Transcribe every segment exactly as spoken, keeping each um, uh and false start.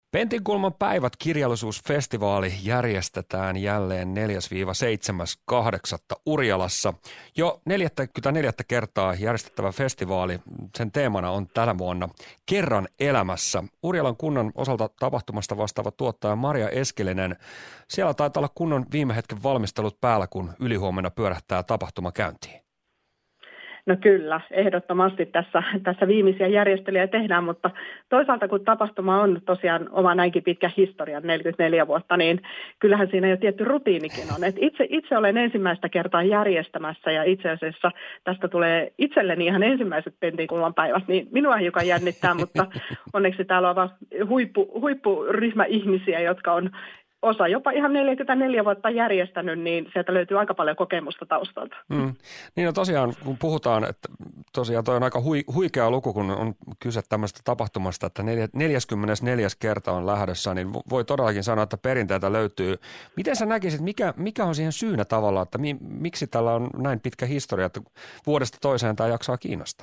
Pentinkulman päivät kirjallisuusfestivaali järjestetään jälleen neljäs seitsemäs kahdeksatta Urjalassa. Jo neljäskymmenesneljäs kertaa järjestettävä festivaali, sen teemana on tänä vuonna Kerran elämässä. Urjalan kunnan osalta tapahtumasta vastaava tuottaja Maria Eskelinen. Siellä taitaa olla kunnon viime hetken valmistelut päällä, kun ylihuomenna pyörähtää tapahtuma käyntiin. No kyllä, ehdottomasti tässä, tässä viimeisiä järjestelyjä tehdään, mutta toisaalta kun tapahtuma on tosiaan oma näinkin pitkä historia, neljäkymmentäneljä vuotta, niin kyllähän siinä jo tietty rutiinikin on. Et itse, itse olen ensimmäistä kertaa järjestämässä ja itse asiassa tästä tulee itselleni ihan ensimmäiset Pentinkulman päivät, niin minua hiukan jännittää, mutta onneksi täällä on huippu, huippuryhmä ihmisiä, jotka on osa jopa ihan neljäkymmentäneljä vuotta järjestänyt, niin sieltä löytyy aika paljon kokemusta taustalta. Mm. Niin no tosiaan, kun puhutaan, että tosiaan toi on aika hui, huikea luku, kun on kyse tämmöistä tapahtumasta, että neljäskymmenesneljäs kerta on lähdössä, niin voi todellakin sanoa, että perinteitä löytyy. Miten sä näkisit, mikä, mikä on siihen syynä tavallaan, että mi, miksi tällä on näin pitkä historia, että vuodesta toiseen tämä jaksaa kiinnostaa?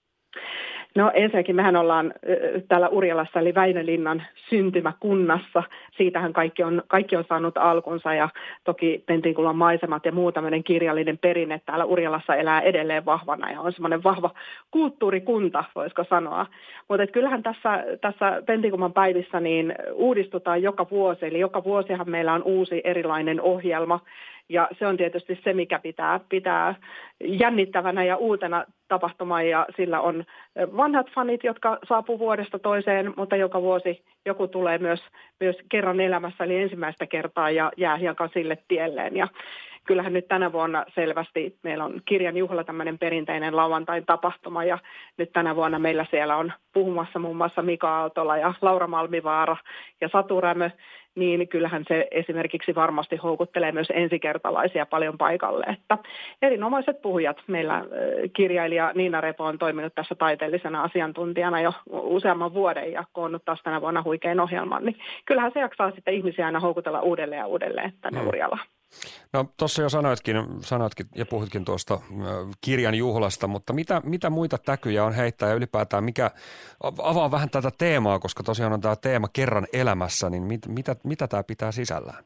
No ensinnäkin mehän ollaan täällä Urjalassa eli Väinölinnan syntymäkunnassa. Siitähän kaikki on, kaikki on saanut alkunsa ja toki Pentinkulman maisemat ja muu tämmöinen kirjallinen perinne täällä Urjalassa elää edelleen vahvana ja on semmoinen vahva kulttuurikunta, voisiko sanoa. Mutta kyllähän tässä, tässä Pentinkulman päivissä niin uudistutaan joka vuosi, eli joka vuosihan meillä on uusi erilainen ohjelma. Ja se on tietysti se, mikä pitää, pitää jännittävänä ja uutena tapahtumaan ja sillä on vanhat fanit, jotka saapuu vuodesta toiseen, mutta joka vuosi joku tulee myös, myös kerran elämässä, eli ensimmäistä kertaa ja jää hiukan sille tielleen. Ja kyllähän nyt tänä vuonna selvästi meillä on Kirjan juhla, tämmöinen perinteinen lauantain tapahtuma ja nyt tänä vuonna meillä siellä on puhumassa muun muassa Mika Aaltola ja Laura Malmivaara ja Satu Rämö, niin kyllähän se esimerkiksi varmasti houkuttelee myös ensikertalaisia paljon paikalle. Että erinomaiset puhujat, meillä kirjailija Niina Repo on toiminut tässä taiteellisena asiantuntijana jo useamman vuoden ja koonnut taas tänä vuonna huikean ohjelman, niin kyllähän se jaksaa sitten ihmisiä aina houkutella uudelleen ja uudelleen tänne Urjalaan. No tuossa jo sanoitkin, sanoitkin ja puhutkin tuosta kirjan juhlasta, mutta mitä, mitä muita täkyjä on heittää ja ylipäätään mikä, avaa vähän tätä teemaa, koska tosiaan on tämä teema Kerran elämässä, niin mit, mitä, mitä tämä pitää sisällään?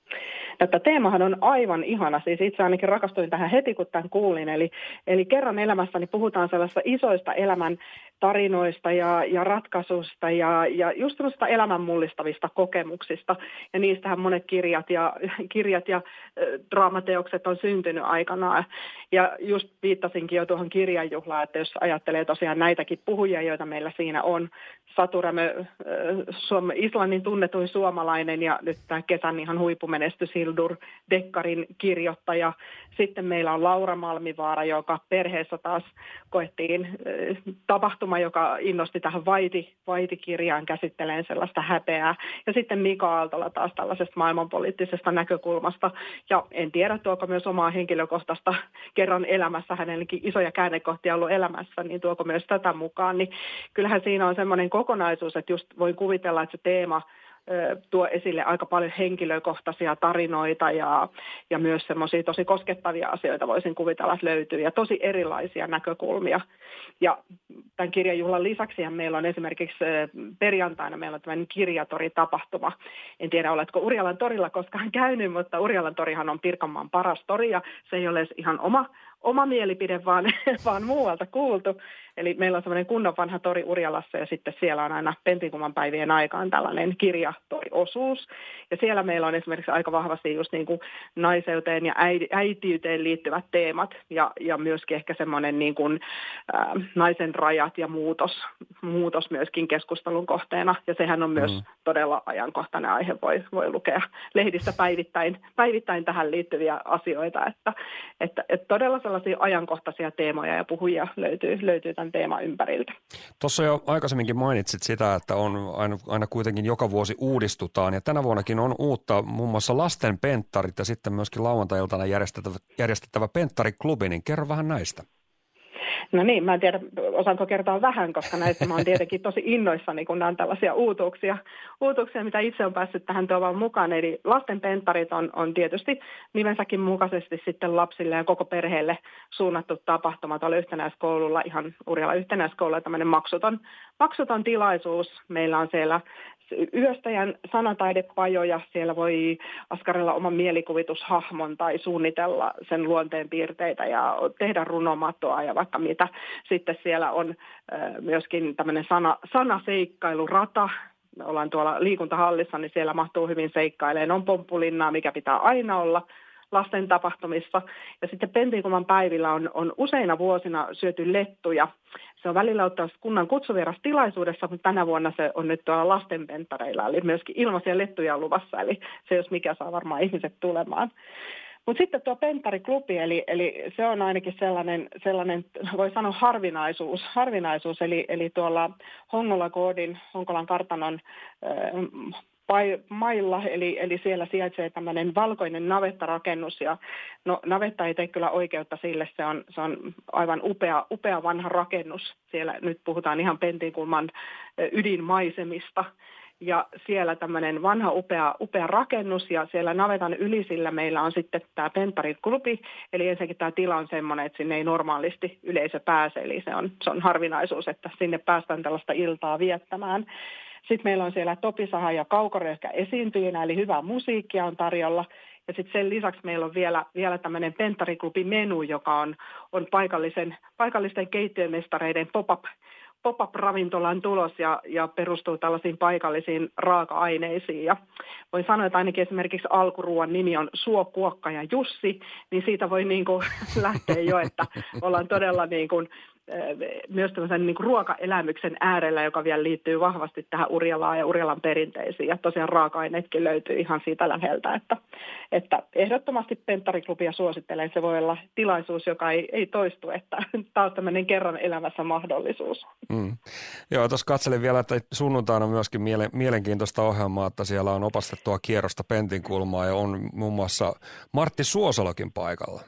Tämä teemahan on aivan ihana, siis itse ainakin rakastuin tähän heti, kun tämän kuulin. Eli, eli Kerran elämässä niin puhutaan sellaisista isoista elämän tarinoista ja, ja ratkaisusta ja, ja just sellaista elämän mullistavista kokemuksista. Ja niistähän monet kirjat ja, kirjat ja äh, draamateokset on syntynyt aikanaan. Ja just viittasinkin jo tuohon kirjanjuhlaan, että jos ajattelee tosiaan näitäkin puhujia, joita meillä siinä on, Satu Rämö, äh, Suom- Islannin tunnetuin suomalainen ja nyt tämä kesän ihan huippumenestys Hildur Dekkarin kirjoittaja. Sitten meillä on Laura Malmivaara, joka perheessä taas koettiin äh, tapahtuma, joka innosti tähän vaiti, vaitikirjaan käsitteleen sellaista häpeää. Ja sitten Mika Aaltola taas tällaisesta maailmanpoliittisesta näkökulmasta. Ja en tiedä, tuoko myös omaa henkilökohtaista Kerran elämässä, hänellekin isoja käännekohtia ollut elämässä, niin tuoko myös tätä mukaan. Niin kyllähän siinä on semmoinen kokonaisuus, että just voin kuvitella, että se teema tuo esille aika paljon henkilökohtaisia tarinoita ja, ja myös semmoisia tosi koskettavia asioita voisin kuvitella, että löytyy ja tosi erilaisia näkökulmia. Ja tämän kirjajuhlan lisäksi meillä on esimerkiksi perjantaina meillä on tämmöinen kirjatoritapahtuma. En tiedä, oletko Urjalan torilla koskaan käynyt, mutta Urjalan torihan on Pirkanmaan paras tori ja se ei ole ihan oma, oma mielipide, vaan, vaan muualta kuultu. Eli meillä on semmoinen kunnon vanha tori Urjalassa ja sitten siellä on aina Pentinkulman päivien aikaan tällainen kirjatoriosuus. Ja siellä meillä on esimerkiksi aika vahvasti just niin kuin naiseuteen ja äitiyteen liittyvät teemat ja, ja myöskin ehkä semmoinen niin kuin, ää, naisen rajat ja muutos, muutos myöskin keskustelun kohteena. Ja sehän on myös mm. todella ajankohtainen aihe, voi, voi lukea lehdistä päivittäin, päivittäin tähän liittyviä asioita. Että, että, että todella sellaisia ajankohtaisia teemoja ja puhujia löytyy, löytyy tämän teeman ympäriltä. Tuossa jo aikaisemminkin mainitsit sitä, että on aina, aina kuitenkin joka vuosi uudistutaan ja tänä vuonnakin on uutta muun muassa lasten penttarit ja sitten myöskin lauantai-iltana järjestettävä, järjestettävä penttariklubi, niin kerro vähän näistä. No niin, mä en tiedä, osaanko kertoa vähän, koska näistä mä oon tietenkin tosi innoissani, kun nämä on tällaisia uutuuksia, uutuuksia, mitä itse on päässyt tähän tuomaan mukaan. Eli lasten penttarit on, on tietysti nimensäkin mukaisesti sitten lapsille ja koko perheelle suunnattu tapahtuma tuolla yhtenäiskoululla, ihan Urjalan yhtenäiskoululla tämmöinen maksuton, maksuton tilaisuus. Meillä on siellä yöstäjän sanataidepajoja. Siellä voi askarella oman mielikuvitushahmon tai suunnitella sen luonteenpiirteitä ja tehdä runomatoa ja vaikka mitä. Sitten siellä on myöskin tämmöinen sana, sanaseikkailurata. Me ollaan tuolla liikuntahallissa, niin siellä mahtuu hyvin seikkailemaan. On pomppulinnaa, mikä pitää aina olla lasten tapahtumissa. Ja sitten Pentinkulman päivillä on, on useina vuosina syöty lettuja. Se on välillä ollut kunnan kutsuvierastilaisuudessa, mutta tänä vuonna se on nyt tuolla lastenpenttareilla. Eli myöskin ilmaisia lettuja luvassa, eli se jos mikä saa varmaan ihmiset tulemaan. Mutta sitten tuo penttariklubi, eli, eli se on ainakin sellainen, sellainen voi sanoa harvinaisuus, harvinaisuus eli, eli tuolla Hongola-koodin, Honkolan kartanon äh, mailla, eli, eli siellä sijaitsee tämmöinen valkoinen navettarakennus, ja no navetta ei tee kyllä oikeutta sille, se on, se on aivan upea, upea vanha rakennus, siellä nyt puhutaan ihan Pentinkulman ydinmaisemista. Ja siellä tämmöinen vanha upea, upea rakennus ja siellä navetan ylisillä meillä on sitten tämä penttariklubi. Eli ensinnäkin tämä tila on semmoinen, että sinne ei normaalisti yleisö pääse. Eli se on, se on harvinaisuus, että sinne päästään tällaista iltaa viettämään. Sitten meillä on siellä Topisaha ja Kaukoröyhkä esiintyjinä, eli hyvää musiikkia on tarjolla. Ja sitten sen lisäksi meillä on vielä, vielä tämmöinen penttariklubi-menu, joka on, on paikallisen, paikallisten keittiömestareiden pop-up pop-up-ravintolan tulos ja, ja perustuu tällaisiin paikallisiin raaka-aineisiin. Ja voin sanoa, että ainakin esimerkiksi alkuruuan nimi on Suo, Kuokka ja Jussi, niin siitä voi niin kuin lähteä jo, että ollaan todella niin kuin, myös tämmöisen niin kuin ruokaelämyksen äärellä, joka vielä liittyy vahvasti tähän Urjalaan ja Urjalan perinteisiin. Ja tosiaan raaka-aineetkin löytyy ihan siitä läheltä, että, että ehdottomasti penttariklubia suosittelen. Se voi olla tilaisuus, joka ei, ei toistu, että tämä on tämmöinen kerran elämässä mahdollisuus. Mm. Joo, tuossa katselin vielä, että sunnuntaina on myöskin miele- mielenkiintoista ohjelmaa, että siellä on opastettua kierrosta Pentinkulmaa ja on muun muassa Martti Suosalokin paikalla.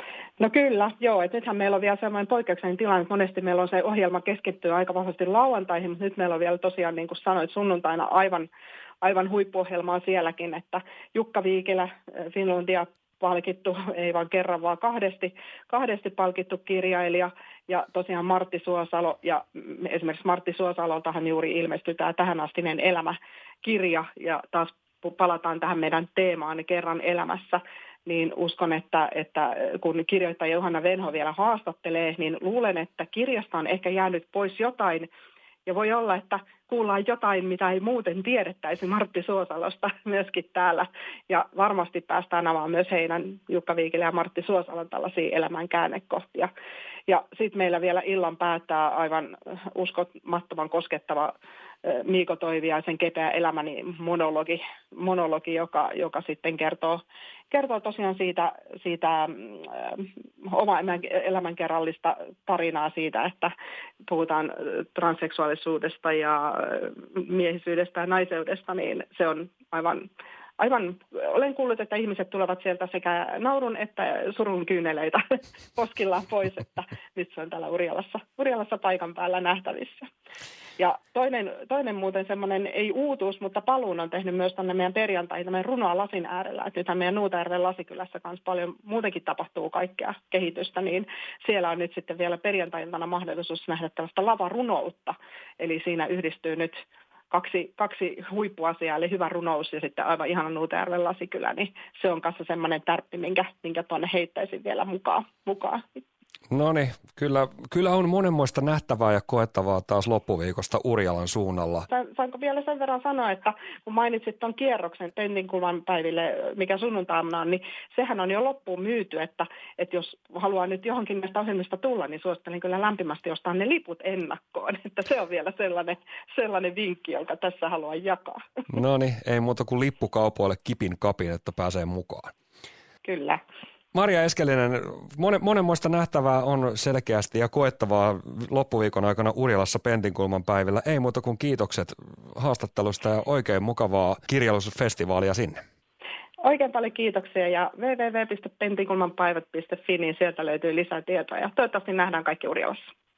No kyllä, joo. Et nythän meillä on vielä sellainen poikkeuksellinen tilanne, että monesti meillä on se ohjelma keskittyy aika vahvasti lauantaihin, mutta nyt meillä on vielä tosiaan, niin kuin sanoit, sunnuntaina aivan, aivan huippuohjelmaa sielläkin, että Jukka Viikilä, Finlandia palkittu, ei vaan kerran, vaan kahdesti, kahdesti palkittu kirjailija ja tosiaan Martti Suosalo, ja esimerkiksi Martti Suosaloltahan juuri ilmestyi tämä Tähänastinen elämä-kirja, ja taas palataan tähän meidän teemaan kerran elämässä, niin uskon, että, että kun kirjoittaja Johanna Venho vielä haastattelee, niin luulen, että kirjasta on ehkä jäänyt pois jotain, ja voi olla, että kuullaan jotain, mitä ei muuten tiedettäisi Martti Suosalosta myöskin täällä, ja varmasti päästään avaamaan myös heidän, Jukka Viikilä ja Martti Suosalon, tällaisia elämän käännekohtia. Ja sitten meillä vielä illan päättää aivan uskomattoman koskettava Miiko Toiviaisen Kepeä elämäni monologi, monologi joka, joka sitten kertoo, kertoo tosiaan siitä, siitä äh, oma elämänkerrallista tarinaa siitä, että puhutaan transseksuaalisuudesta ja miehisyydestä ja naiseudesta, niin se on aivan, aivan, olen kuullut, että ihmiset tulevat sieltä sekä naurun että surun kyyneleitä poskillaan pois, että nyt se on täällä Urjalassa, Urjalassa paikan päällä nähtävissä. Ja toinen, toinen muuten semmoinen, ei uutuus, mutta Paluun on tehnyt myös tänne meidän perjantai tämmöinen runoa lasin äärellä. Että nythän meidän Nuutajärven Lasikylässä kanssa paljon muutenkin tapahtuu kaikkea kehitystä, niin siellä on nyt sitten vielä perjantai-iltana mahdollisuus nähdä tällaista lavarunoutta. Eli siinä yhdistyy nyt kaksi, kaksi huippuasiaa, eli hyvä runous ja sitten aivan ihana Nuutajärven Lasikylä, niin se on kanssa semmoinen tärppi, minkä, minkä tuonne heittäisin vielä mukaan. mukaan. No niin, kyllä, kyllä on monenmoista nähtävää ja koettavaa taas loppuviikosta Urjalan suunnalla. Saanko vielä sen verran sanoa, että kun mainitsit tuon kierroksen Pentinkulman päiville, mikä sunnuntaina on, niin sehän on jo loppuun myyty, että, että jos haluaa nyt johonkin näistä ohjelmista tulla, niin suosittelen kyllä lämpimästi ostaa ne liput ennakkoon. Että se on vielä sellainen, sellainen vinkki, jonka tässä haluan jakaa. No niin, ei muuta kuin lippukaupoille kipin kapin, että pääsee mukaan. Kyllä. Maria Eskelinen, monen, monenmoista nähtävää on selkeästi ja koettavaa loppuviikon aikana Urjalassa Pentinkulman päivillä. Ei muuta kuin kiitokset haastattelusta ja oikein mukavaa kirjallisuusfestivaalia sinne. Oikein paljon kiitoksia ja double-u double-u double-u piste pentinkulmanpäivät piste fi, niin sieltä löytyy lisää tietoa ja toivottavasti nähdään kaikki Urjalassa.